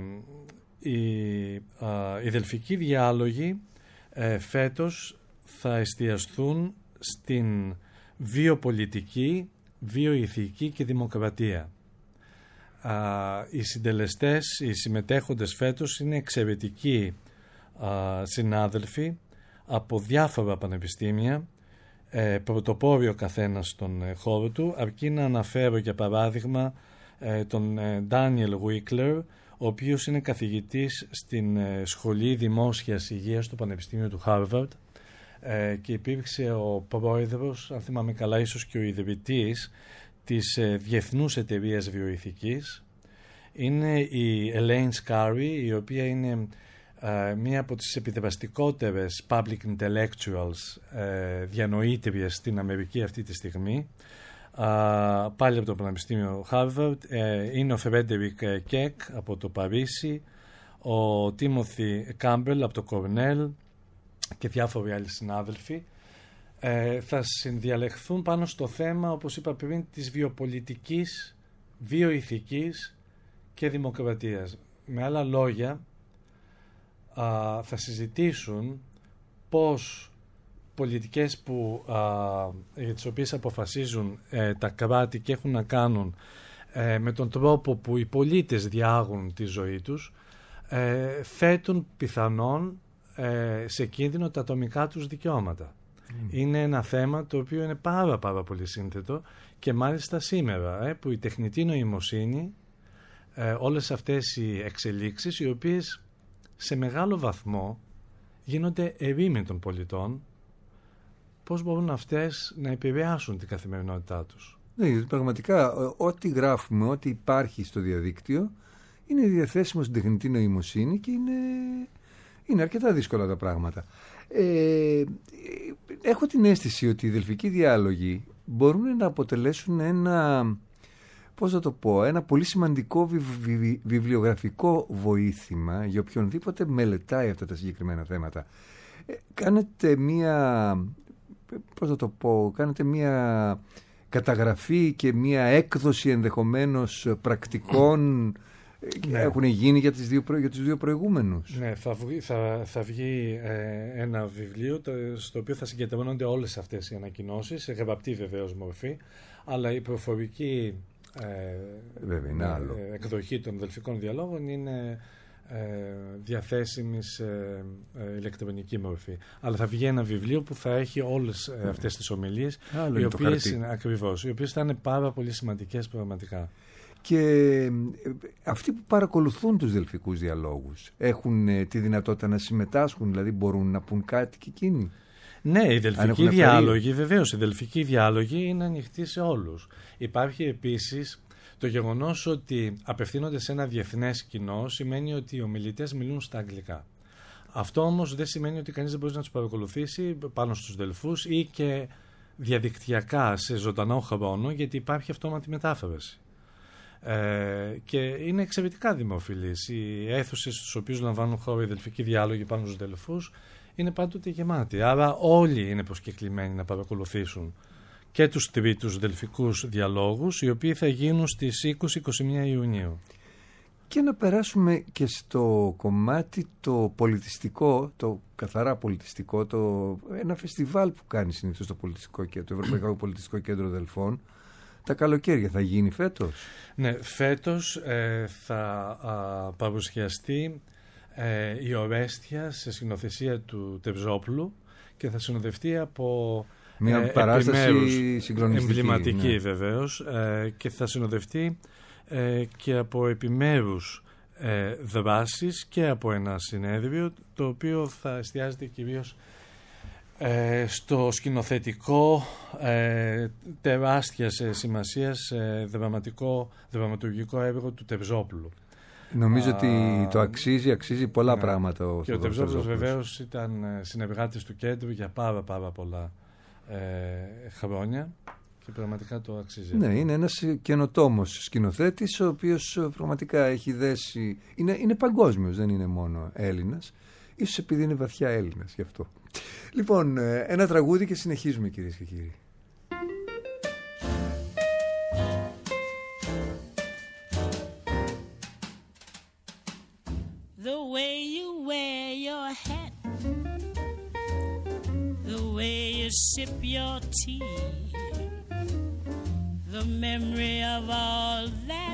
οι, α, οι δελφικοί διάλογοι ε, φέτος θα εστιαστούν στην βιοπολιτική, βιοηθική και δημοκρατία. Α, οι συντελεστές, οι συμμετέχοντες φέτος είναι εξαιρετικοί α, συνάδελφοι από διάφορα πανεπιστήμια, ε, πρωτοπόροι ο καθένας στον ε, χώρο του. Αρκεί να αναφέρω για παράδειγμα ε, τον ε, Daniel Wickler, ο οποίος είναι καθηγητής στην ε, Σχολή Δημόσιας Υγείας του Πανεπιστήμιου του Harvard ε, και υπήρξε ο πρόεδρος, αν θυμάμαι καλά, ίσως και ο ιδρυτής της ε, Διεθνούς Εταιρείας Βιοηθικής. Είναι η Elaine Scarry, η οποία είναι ε, μία από τις επιδραστικότερες public intellectuals ε, διανοήτριες στην Αμερική αυτή τη στιγμή, ε, πάλι από το Πανεπιστήμιο Harvard. Ε, είναι ο Frederick Keck από το Παρίσι, ο Timothy Campbell από το Cornell και διάφοροι άλλοι συνάδελφοι. Ε, θα συνδιαλεχθούν πάνω στο θέμα, όπως είπα πριν, της βιοπολιτικής, βιοηθικής και δημοκρατίας. Με άλλα λόγια, α, θα συζητήσουν πώς πολιτικές που, α, για τις οποίες αποφασίζουν ε, τα κράτη και έχουν να κάνουν ε, με τον τρόπο που οι πολίτες διάγουν τη ζωή τους, ε, θέτουν πιθανόν ε, σε κίνδυνο τα ατομικά τους δικαιώματα. Mm. Είναι ένα θέμα το οποίο είναι πάρα πάρα πολύ σύνθετο και μάλιστα σήμερα ε, που η τεχνητή νοημοσύνη, ε, όλες αυτές οι εξελίξεις οι οποίες σε μεγάλο βαθμό γίνονται ερήμην των πολιτών, πώς μπορούν αυτές να επηρεάσουν την καθημερινότητά τους. Ναι, πραγματικά ό,τι γράφουμε, ό,τι υπάρχει στο διαδίκτυο είναι διαθέσιμο στην τεχνητή νοημοσύνη και είναι, είναι αρκετά δύσκολα τα πράγματα. Ε, έχω την αίσθηση ότι οι δελφικοί διάλογοι μπορούν να αποτελέσουν ένα, πώς θα το πω, ένα πολύ σημαντικό βιβ, βιβ, βιβλιογραφικό βοήθημα για οποιονδήποτε μελετάει αυτά τα συγκεκριμένα θέματα. Ε, κάνετε μία, πώς θα το πω, κάνετε μία καταγραφή και μία έκδοση ενδεχομένως πρακτικών. Ναι. Έχουν γίνει για, τις δύο, για τους δύο προηγούμενους. Ναι, θα βγει, θα, θα βγει ε, ένα βιβλίο το, στο οποίο θα συγκεντρώνονται όλες αυτές οι ανακοινώσεις, σε γραπτή βεβαίως μορφή, αλλά η προφορική ε, Βέβαια, είναι άλλο. ε, εκδοχή των δελφικών διαλόγων είναι ε, διαθέσιμη σε ε, ηλεκτρονική μορφή. Αλλά θα βγει ένα βιβλίο που θα έχει όλες ε, αυτές τις ομιλίες, άλλο οι οποίες, είναι, ακριβώς, οι οποίες θα είναι πάρα πολύ σημαντικές πραγματικά. Και αυτοί που παρακολουθούν τους δελφικούς διαλόγους έχουν ε, τη δυνατότητα να συμμετάσχουν, δηλαδή μπορούν να πούν κάτι και εκείνοι. Ναι, οι δελφικοί διάλογοι, βεβαίως, οι δελφικοί διάλογοι είναι ανοιχτοί σε όλους. Υπάρχει επίσης το γεγονός ότι απευθύνονται σε ένα διεθνές κοινό, σημαίνει ότι οι ομιλητές μιλούν στα αγγλικά. Αυτό όμως δεν σημαίνει ότι κανείς δεν μπορεί να τους παρακολουθήσει πάνω στους δελφούς ή και διαδικτυακά σε ζωντανό χρόνο, γιατί υπάρχει αυτόματη μετάφραση. Ε, και είναι εξαιρετικά δημοφιλείς. Οι αίθουσες στους οποίους λαμβάνουν χώρο οι δελφικοί διάλογοι πάνω στους δελφούς είναι πάντοτε γεμάτοι. Άρα όλοι είναι προσκεκλημένοι να παρακολουθήσουν και τους τρίτους δελφικούς διαλόγους, οι οποίοι θα γίνουν στις είκοσι με είκοσι μία Ιουνίου. Και να περάσουμε και στο κομμάτι το πολιτιστικό, το καθαρά πολιτιστικό, το, ένα φεστιβάλ που κάνει συνήθως το, πολιτιστικό, το Ευρωπαϊκό Πολιτιστικό Κέντρο Δελφών. Τα καλοκαίρια θα γίνει φέτος. Ναι, φέτος ε, θα α, παρουσιαστεί ε, η Ορέστια σε σκηνοθεσία του Τευζόπουλου και θα συνοδευτεί από μια ε, παράσταση συγκλονιστική, εμβληματική, ναι. βεβαίως, ε, και θα συνοδευτεί ε, και από επιμέρους ε, δράσεις και από ένα συνέδριο το οποίο θα εστιάζεται κυρίως Ε, στο σκηνοθετικό ε, τεράστιας ε, σημασίας ε, δραματικό, δραματουργικό έργο του Τευζόπουλου. Νομίζω Α, ότι το αξίζει, αξίζει πολλά ναι. πράγματα. Ο και ο Τευζόπουλος βεβαίως ήταν συνεργάτης του κέντρου για πάρα πάρα πολλά ε, χρόνια και πραγματικά το αξίζει. Ναι, είναι ένας καινοτόμος σκηνοθέτης ο οποίος πραγματικά έχει δέσει, είναι, είναι παγκόσμιος, δεν είναι μόνο Έλληνας, ίσως επειδή είναι βαθιά Έλληνας γι' αυτό. Λοιπόν, ένα τραγούδι και συνεχίζουμε, κυρίες και κύριοι. The way you wear your hat, the way you sip your tea, the memory of all that.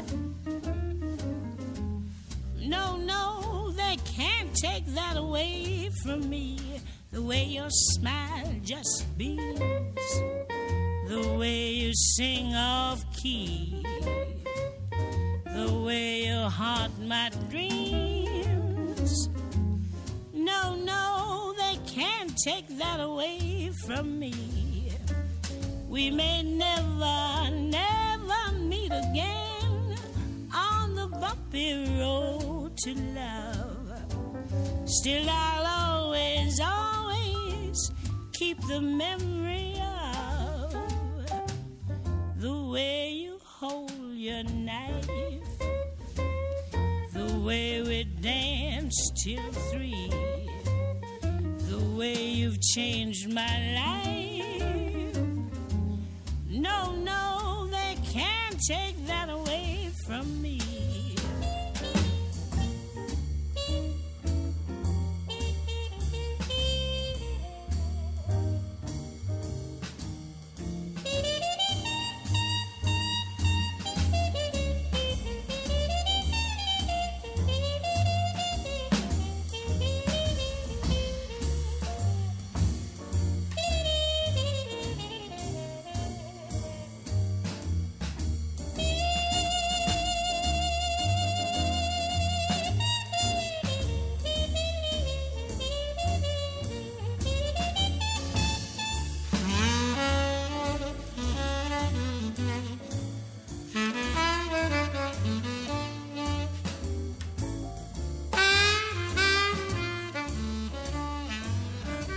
No, no, they can't take that away from me. The way your smile just beams, the way you sing off key, the way you haunt my dreams. No, no, they can't take that away from me. We may never, never meet again on the bumpy road to love. Still I'll always, always keep the memory of the way you hold your knife, the way we danced till three, the way you've changed my life. No, no, they can't take that away from me.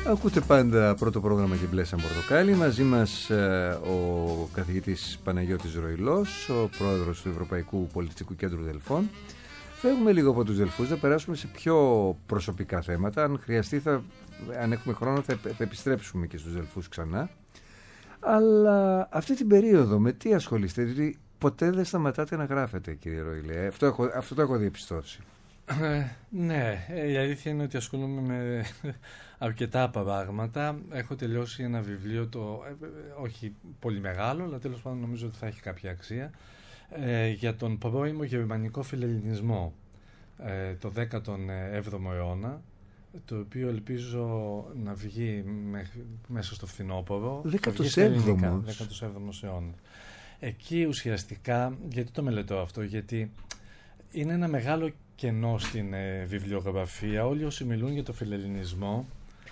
Ακούτε πάντα πρώτο πρόγραμμα και μπλε σαν πορτοκάλι. Μαζί μας ε, ο καθηγητής Παναγιώτης Ροηλός, ο πρόεδρος του Ευρωπαϊκού Πολιτιστικού Κέντρου Δελφών. Φεύγουμε λίγο από τους Δελφούς, θα περάσουμε σε πιο προσωπικά θέματα. Αν χρειαστεί, θα, αν έχουμε χρόνο, θα, θα επιστρέψουμε και στους Δελφούς ξανά. Αλλά αυτή την περίοδο με τι ασχολείστε? Διότι ποτέ δεν σταματάτε να γράφετε, κύριε Ροηλέ. Αυτό, έχω, αυτό το έχω διαπιστώσει. Ε, ναι, η αλήθεια είναι ότι ασχολούμαι με αρκετά πράγματα. Έχω τελειώσει ένα βιβλίο, το, ε, όχι πολύ μεγάλο, αλλά τέλος πάντων νομίζω ότι θα έχει κάποια αξία, ε, για τον πρώιμο γερμανικό φιλελληνισμό, ε, το δέκατο έβδομο αιώνα, το οποίο ελπίζω να βγει με, μέσα στο φθινόπωρο. δέκατο έβδομο αιώνα. Εκεί ουσιαστικά, γιατί το μελετώ αυτό, γιατί είναι ένα μεγάλο κενό στην ε, βιβλιογραφία. Όλοι όσοι μιλούν για τον φιλελληνισμό,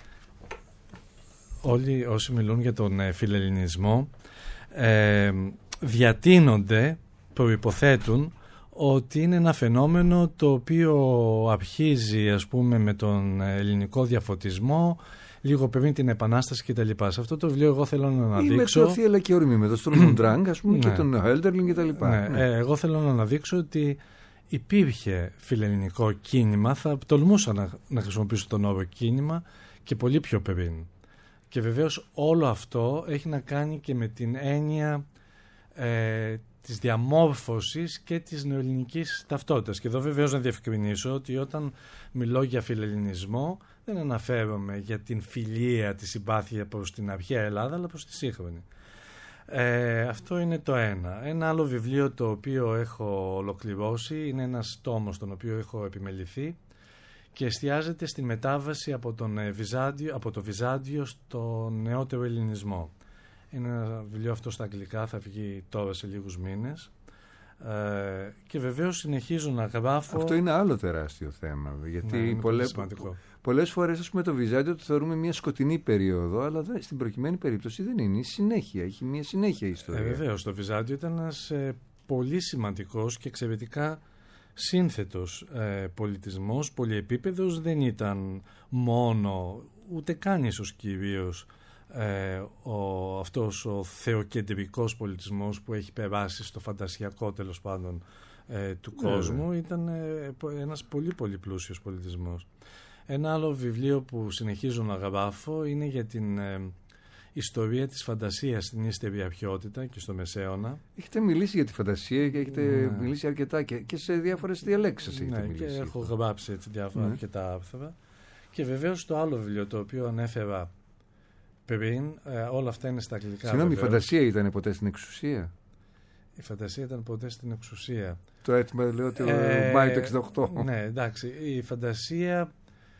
όλοι όσοι μιλούν για τον ε, φιλελληνισμό ε, διατείνονται, προϋποθέτουν ότι είναι ένα φαινόμενο το οποίο αρχίζει, ας πούμε, με τον ελληνικό διαφωτισμό λίγο πριν την Επανάσταση κτλ. Σε αυτό το βιβλίο εγώ θέλω να αναδείξω... Ή με το Θίελα και Ορμή, με το Στουρμουντράγκ, ας πούμε, και τον Χέλτερλινγκ κτλ. Ναι, ναι. Ε, εγώ θέλω να αναδείξω ότι υπήρχε φιλελληνικό κίνημα, θα τολμούσα να, να χρησιμοποιήσω τον όρο κίνημα και πολύ πιο πριν. Και βεβαίως όλο αυτό έχει να κάνει και με την έννοια ε, της διαμόρφωσης και της νεοελληνικής ταυτότητας. Και εδώ βεβαίως να διευκρινίσω ότι όταν μιλώ για φιλελληνισμό δεν αναφέρομαι για την φιλία, τη συμπάθεια προς την αρχαία Ελλάδα, αλλά προς τη σύγχρονη. Ε, αυτό είναι το ένα. Ένα άλλο βιβλίο το οποίο έχω ολοκληρώσει είναι ένας τόμος τον οποίο έχω επιμεληθεί και εστιάζεται στη μετάβαση από, τον Βυζάντιο, από το Βυζάντιο στο νεότερο ελληνισμό. Είναι ένα βιβλίο αυτό στα αγγλικά, θα βγει τώρα σε λίγους μήνες. Ε, και βεβαίως συνεχίζω να γράφω. Αυτό είναι άλλο τεράστιο θέμα, γιατί ναι, πολλές, πολλές φορές, ας πούμε, το Βυζάντιο το θεωρούμε μια σκοτεινή περίοδο, αλλά δε, στην προκειμένη περίπτωση δεν είναι, η συνέχεια, έχει μια συνέχεια ιστορία. Ε, βεβαίως, το Βυζάντιο ήταν ένας ε, πολύ σημαντικός και εξαιρετικά σύνθετος ε, πολιτισμός, πολυεπίπεδος, δεν ήταν μόνο, ούτε καν ίσως κυρίως, Ε, ο, αυτός ο θεοκεντρικός πολιτισμός που έχει περάσει στο φαντασιακό τέλος πάντων ε, του yeah. κόσμου, ήταν ε, ένας πολύ πολύ πλούσιος πολιτισμός. Ένα άλλο βιβλίο που συνεχίζω να γράφω είναι για την ε, ιστορία της φαντασίας στην ύστερη αρχαιότητα και στο Μεσαίωνα. Έχετε μιλήσει για τη φαντασία και έχετε yeah. μιλήσει αρκετά και, και σε διάφορες διαλέξεις έχετε ναι, μιλήσει. Και έχω γράψει έτσι διάφορα yeah. αρκετά άρθρα. Και βεβαίως το άλλο βιβλίο το οποίο ανέφερα πριν, ε, όλα αυτά είναι στα αγγλικά. Συγγνώμη, η φαντασία ήταν ποτέ στην εξουσία? Η φαντασία ήταν ποτέ στην εξουσία. Το έτοιμα λέω ότι ε, Μάη το εξήντα οκτώ. Ναι, εντάξει. Η φαντασία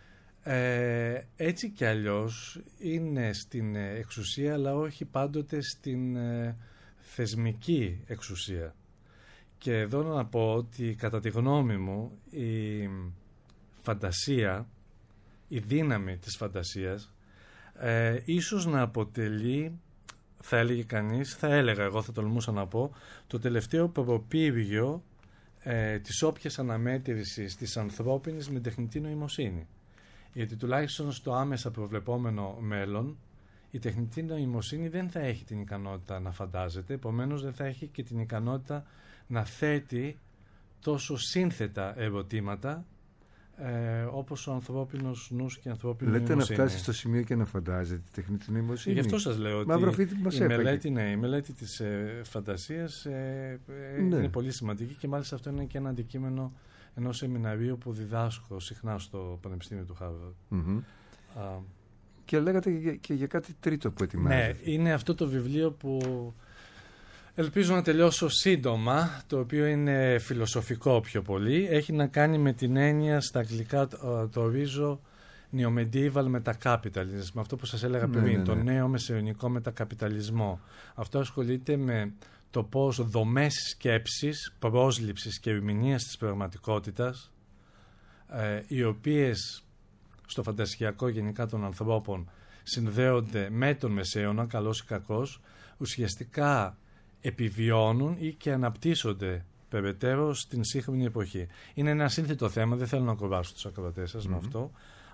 ε, έτσι κι αλλιώς είναι στην εξουσία, αλλά όχι πάντοτε στην ε, θεσμική εξουσία. Και εδώ να πω ότι κατά τη γνώμη μου η φαντασία, η δύναμη της φαντασίας Ε, ίσως να αποτελεί, θα έλεγε κανείς, θα έλεγα εγώ, θα τολμούσα να πω, το τελευταίο προπύργιο ε, της όποιας αναμέτρησης της ανθρώπινης με τεχνητή νοημοσύνη. Γιατί τουλάχιστον στο άμεσα προβλεπόμενο μέλλον η τεχνητή νοημοσύνη δεν θα έχει την ικανότητα να φαντάζεται, επομένως δεν θα έχει και την ικανότητα να θέτει τόσο σύνθετα ερωτήματα Ε, όπως ο ανθρώπινος νους και η ανθρώπινη νοημοσύνη. Λέτε να φτάσει στο σημείο και να φαντάζεται τη τεχνητή νοημοσύνη. Γι' αυτό σας λέω ότι η μελέτη, ναι, η μελέτη της ε, φαντασίας ε, ε, ναι. είναι πολύ σημαντική και μάλιστα αυτό είναι και ένα αντικείμενο ενός σεμιναρίου που διδάσκω συχνά στο Πανεπιστήμιο του Χάρβαρντ. Mm-hmm. Uh, και λέγατε και, και για κάτι τρίτο που ετοιμάζετε. Ναι, είναι αυτό το βιβλίο που ελπίζω να τελειώσω σύντομα, το οποίο είναι φιλοσοφικό πιο πολύ. Έχει να κάνει με την έννοια, στα αγγλικά το ορίζω neo-medieval μετακάπιταλισμό, αυτό που σας έλεγα πριν, ναι, ναι, ναι. το νέο μεσαιωνικό μετακαπιταλισμό. Αυτό ασχολείται με το πώς δομές σκέψης, πρόσληψης και ερμηνείας της πραγματικότητας, ε, οι οποίες στο φαντασιακό γενικά των ανθρώπων συνδέονται με τον μεσαίωνα, καλός ή κακός, ουσιαστικά επιβιώνουν ή και αναπτύσσονται περαιτέρω στην σύγχρονη εποχή. Είναι ένα σύνθετο θέμα, δεν θέλω να κουράσω τους ακροατές σας mm-hmm. με αυτό,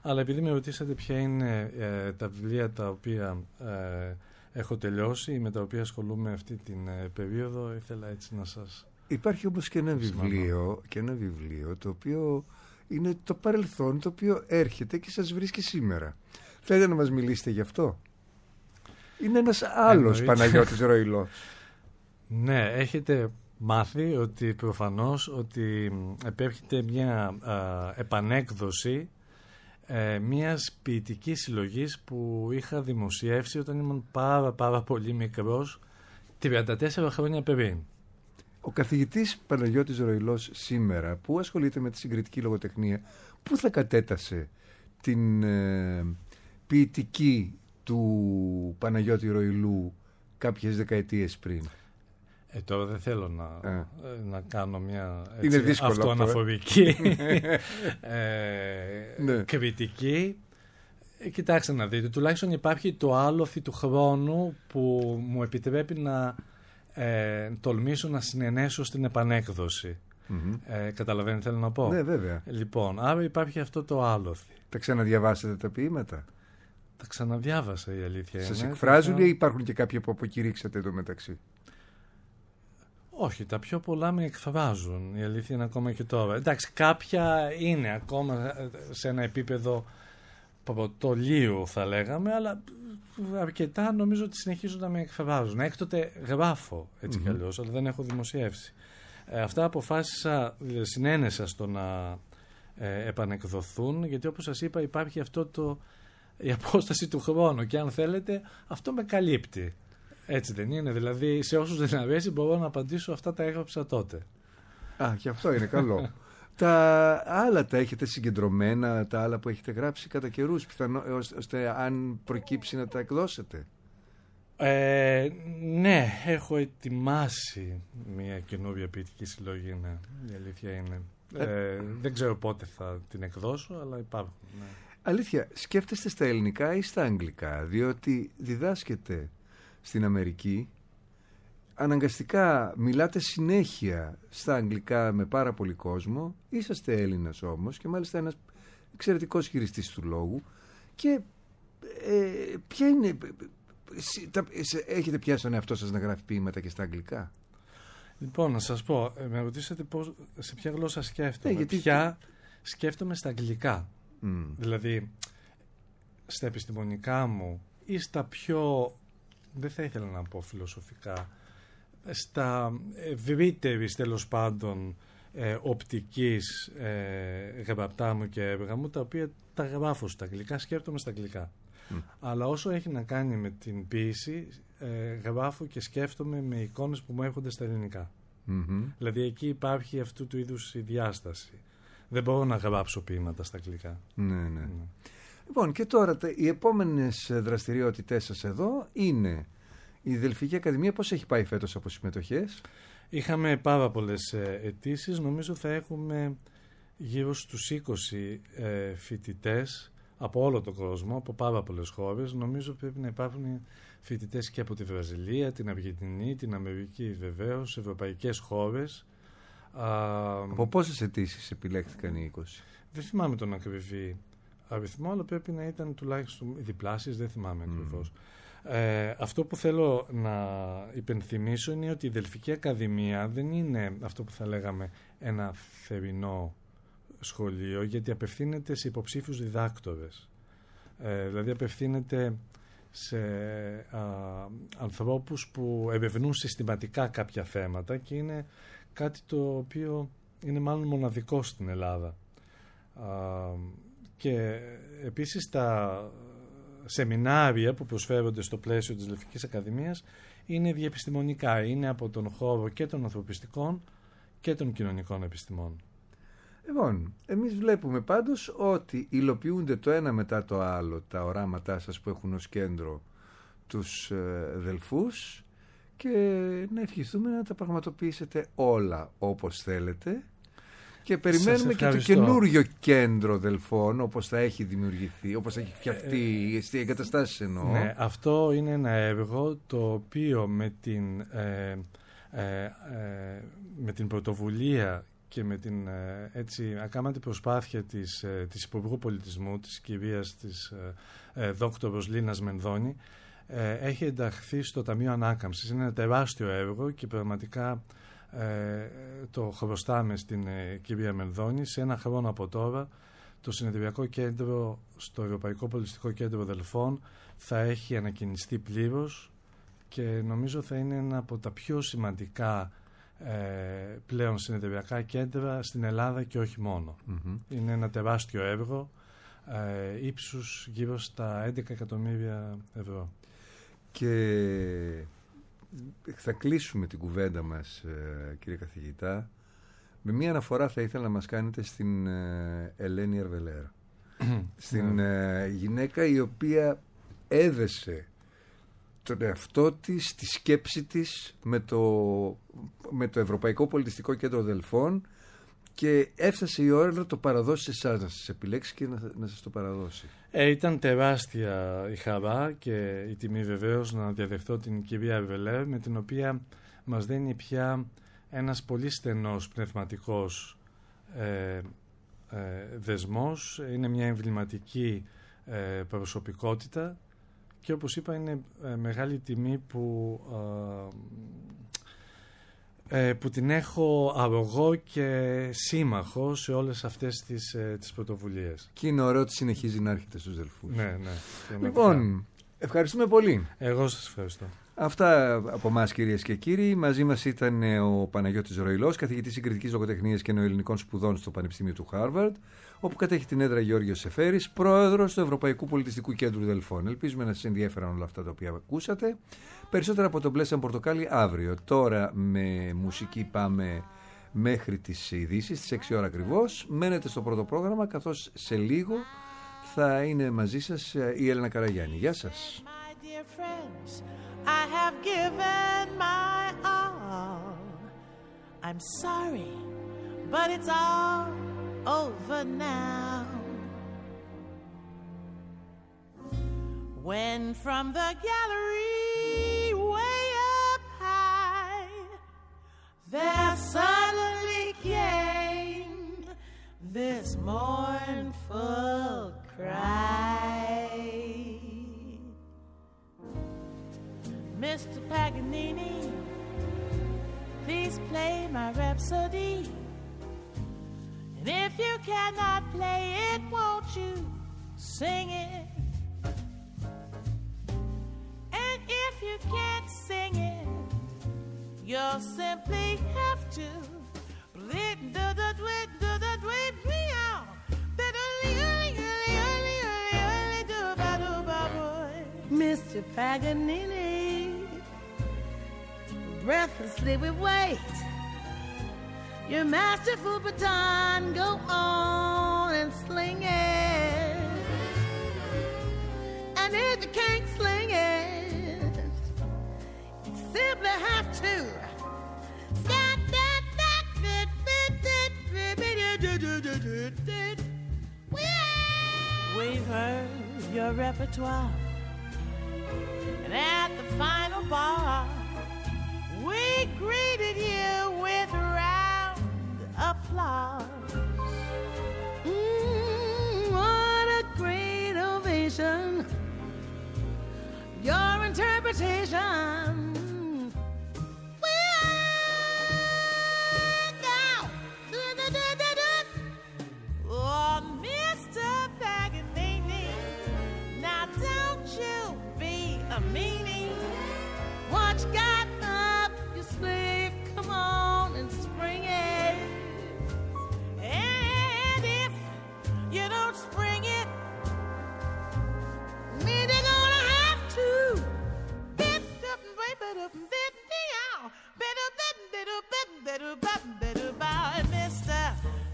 Αλλά επειδή με ρωτήσατε ποια είναι ε, τα βιβλία τα οποία ε, έχω τελειώσει ή με τα οποία ασχολούμαι αυτή την ε, περίοδο, ήθελα έτσι να σας... Υπάρχει όμως και ένα βιβλίο, και ένα βιβλίο το οποίο είναι το παρελθόν, το οποίο έρχεται και σας βρίσκει σήμερα. Θέλετε να μας μιλήσετε γι' αυτό? Είναι ένας άλλος Παναγιώτης Ροϊλός. Ναι, έχετε μάθει ότι προφανώς ότι επέρχεται μια α, επανέκδοση ε, μιας ποιητικής συλλογής που είχα δημοσιεύσει όταν ήμουν πάρα πάρα πολύ μικρός, τριάντα τέσσερα χρόνια πριν. Ο καθηγητής Παναγιώτης Ροϊλός σήμερα, που ασχολείται με τη συγκριτική λογοτεχνία, πού θα κατέτασε την ε, ποιητική του Παναγιώτη Ροϊλού κάποιες δεκαετίες πριν? Ε, τώρα δεν θέλω να, ε. να κάνω μια αυτοαναφορική ε, ναι. κριτική. Ε, κοιτάξτε να δείτε, τουλάχιστον υπάρχει το άλοθη του χρόνου που μου επιτρέπει να ε, τολμήσω να συνενέσω στην επανέκδοση. Mm-hmm. Ε, καταλαβαίνετε θέλω να πω? Ναι, βέβαια. Λοιπόν, άρα υπάρχει αυτό το άλοθη. Τα ξαναδιαβάσετε τα ποίηματα? Τα ξαναδιάβασα, η αλήθεια Σας είναι. εκφράζουν θα... ή υπάρχουν και κάποια που αποκηρύξατε εδώ μεταξύ? Όχι, τα πιο πολλά με εκφράζουν, η αλήθεια είναι ακόμα και τώρα. Εντάξει, κάποια είναι ακόμα σε ένα επίπεδο πρωτολίου θα λέγαμε, αλλά αρκετά νομίζω ότι συνεχίζουν να με εκφράζουν. Έκτοτε γράφω έτσι mm-hmm. κι αλλιώς, αλλά δεν έχω δημοσιεύσει. Ε, αυτά αποφάσισα, συνένεσα στο να ε, επανεκδοθούν, γιατί όπως σας είπα υπάρχει αυτό το, η απόσταση του χρόνου και αν θέλετε αυτό με καλύπτει. Έτσι δεν είναι? Δηλαδή σε όσους δεν αρέσει μπορώ να απαντήσω αυτά τα έγραψα τότε. Α, και αυτό είναι καλό. Τα άλλα τα έχετε συγκεντρωμένα, τα άλλα που έχετε γράψει κατά καιρούς, πιθανό, ώστε αν προκύψει να τα εκδώσετε? Ε, ναι, έχω ετοιμάσει μια καινούργια ποιητική συλλογή, ναι, η αλήθεια είναι. Ε, ε, δεν ξέρω πότε θα την εκδώσω, αλλά υπάρχουν. Ναι. Αλήθεια, σκέφτεστε στα ελληνικά ή στα αγγλικά? Διότι διδάσκετε στην Αμερική, αναγκαστικά μιλάτε συνέχεια στα αγγλικά με πάρα πολύ κόσμο, είσαστε Έλληνας όμως και μάλιστα ένας εξαιρετικός χειριστής του λόγου και ε, ποια είναι, τα, έχετε πιάσει τον εαυτό σας να γράφει ποίηματα και στα αγγλικά? Λοιπόν, να σας πω, με ρωτήσατε πώς, σε ποια γλώσσα σκέφτομαι. Ναι, γιατί... Ποια σκέφτομαι στα αγγλικά. Mm. Δηλαδή, στα επιστημονικά μου ή στα πιο, δεν θα ήθελα να πω φιλοσοφικά, στα ευρύτερης τέλος πάντων ε, οπτικής ε, γραπτά μου και έργα μου, τα οποία τα γράφω στα αγγλικά, σκέφτομαι στα αγγλικά. Mm. Αλλά όσο έχει να κάνει με την ποίηση, ε, γράφω και σκέφτομαι με εικόνες που μου έρχονται στα ελληνικά. Mm-hmm. Δηλαδή εκεί υπάρχει αυτού του είδους η διάσταση. Δεν μπορώ να γράψω ποίηματα στα αγγλικά. Ναι, ναι. ναι. Λοιπόν, και τώρα οι επόμενες δραστηριότητές σας εδώ είναι η Δελφική Ακαδημία. Πώς έχει πάει φέτος από συμμετοχές? Είχαμε πάρα πολλές αιτήσεις. Νομίζω θα έχουμε γύρω στους είκοσι ε, φοιτητές από όλο τον κόσμο, από πάρα πολλές χώρες. Νομίζω πρέπει να υπάρχουν φοιτητές και από τη Βραζιλία, την Αργεντινή, την Αμερική βεβαίως, ευρωπαϊκές χώρες. Από πόσες αιτήσεις επιλέχθηκαν οι είκοσι? Δεν θυμάμαι τον ακριβή αριθμό, αλλά πρέπει να ήταν τουλάχιστον διπλάσιες, δεν θυμάμαι ακριβώς. Mm. Ε, αυτό που θέλω να υπενθυμίσω είναι ότι η Δελφική Ακαδημία δεν είναι αυτό που θα λέγαμε ένα θερινό σχολείο, γιατί απευθύνεται σε υποψήφιους διδάκτορες. Ε, δηλαδή απευθύνεται σε α, ανθρώπους που ερευνούν συστηματικά κάποια θέματα και είναι κάτι το οποίο είναι μάλλον μοναδικό στην Ελλάδα. Α, και επίσης τα σεμινάρια που προσφέρονται στο πλαίσιο της Δελφικής Ακαδημίας είναι διεπιστημονικά, είναι από τον χώρο και των ανθρωπιστικών και των κοινωνικών επιστημών. Λοιπόν, εμείς βλέπουμε πάντως ότι υλοποιούνται το ένα μετά το άλλο τα οράματά σας που έχουν ως κέντρο τους ε, Δελφούς και να ευχηθούμε να τα πραγματοποιήσετε όλα όπως θέλετε και περιμένουμε και το καινούριο κέντρο Δελφών όπως θα έχει δημιουργηθεί, όπως θα έχει φτιαχτεί, ε, εγκαταστάσεις εννοώ. Ναι, αυτό είναι ένα έργο το οποίο με την, ε, ε, ε, με την πρωτοβουλία και με την έτσι ακάματη προσπάθεια της, της Υπουργού Πολιτισμού, της κυρίας της ε, δόκτωρος Λίνας Μενδώνη, ε, έχει ενταχθεί στο Ταμείο Ανάκαμψης. Είναι ένα τεράστιο έργο και πραγματικά ε, το χρωστάμε στην ε, κυρία Μενδώνη. Σε ένα χρόνο από τώρα το συνεδριακό κέντρο στο Ευρωπαϊκό Πολιτιστικό Κέντρο Δελφών θα έχει ανακοινιστεί πλήρως και νομίζω θα είναι ένα από τα πιο σημαντικά ε, πλέον συνεδριακά κέντρα στην Ελλάδα και όχι μόνο. Mm-hmm. Είναι ένα τεράστιο έργο ε, ύψους γύρω στα έντεκα εκατομμύρια ευρώ. Και θα κλείσουμε την κουβέντα μας, ε, κύριε καθηγητά, με μία αναφορά θα ήθελα να μας κάνετε στην ε, Ελένη Ερβελέρ. Στην ε, γυναίκα η οποία έδεσε τον εαυτό της, τη σκέψη της με το, με το Ευρωπαϊκό Πολιτιστικό Κέντρο Δελφών και έφτασε η ώρα να το παραδώσει σε εσάς, να σας επιλέξει και να, να σας το παραδώσει. Ε, ήταν τεράστια η χαρά και η τιμή βεβαίως να διαδεχθώ την κυρία Ερβελέρ, με την οποία μας δίνει πια ένας πολύ στενός πνευματικός ε, ε, δεσμός. Είναι μια εμβληματική ε, προσωπικότητα και όπως είπα είναι ε, μεγάλη τιμή που, ε, ε, που την έχω αρρωγό και σύμμαχο σε όλες αυτές τις, ε, τις πρωτοβουλίες. Και είναι ωραίο ότι συνεχίζει να έρχεται στους Δελφούς. Ναι, ναι. Λοιπόν, ευχαριστούμε πολύ. Εγώ σας ευχαριστώ. Αυτά από εμάς, κυρίες και κύριοι. Μαζί μας ήταν ο Παναγιώτης Ροϊλός, καθηγητής συγκριτικής λογοτεχνίας και νεοελληνικών σπουδών στο Πανεπιστήμιο του Χάρβαρντ, όπου κατέχει την έδρα Γεώργιος Σεφέρης, πρόεδρος του Ευρωπαϊκού Πολιτιστικού Κέντρου Δελφών. Ελπίζουμε να σας ενδιέφεραν όλα αυτά τα οποία ακούσατε. Περισσότερα από το Μπλε σαν πορτοκάλι αύριο. Τώρα με μουσική πάμε μέχρι τις ειδήσεις, στις έξι ώρα ακριβώς. Μένετε στο πρώτο πρόγραμμα, καθώς σε λίγο θα είναι μαζί σας η Έλενα Καραγιάννη. Γεια σας. I have given my all. I'm sorry, but it's all over now. When from the gallery way up high there suddenly came this mournful cry, Mister Paganini, please play my Rhapsody. And if you cannot play it, won't you sing it? And if you can't sing it, you'll simply have to Mister Paganini, breathlessly we wait. Your masterful baton, go on and sling it. And if you can't sling it, you simply have to stop that, that, that, that, that, that, we've heard your repertoire, and at the final bar, we greeted you with round applause. Mm, what a great ovation! Your interpretation. Oh, Mister Paganini, now don't you be a meanie. What you got up your sleeve, come on and spring it. And if you don't spring it, maybe you're gonna have to get up and wait, but up and better, better, better, better, better, better, better, better, Mister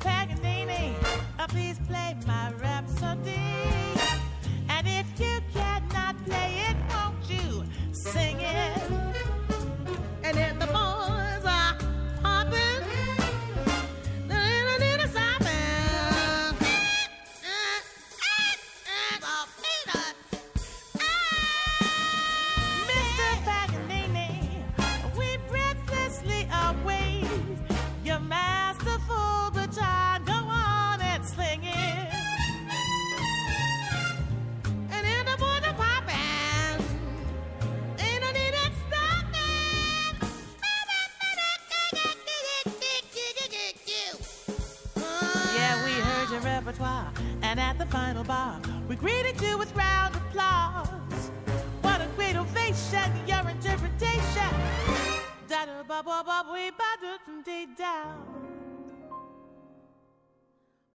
repertoire. And at the final bar, we greeted you with round applause. What a great ovation, your interpretation. Da da ba ba ba we ba da dum dee down.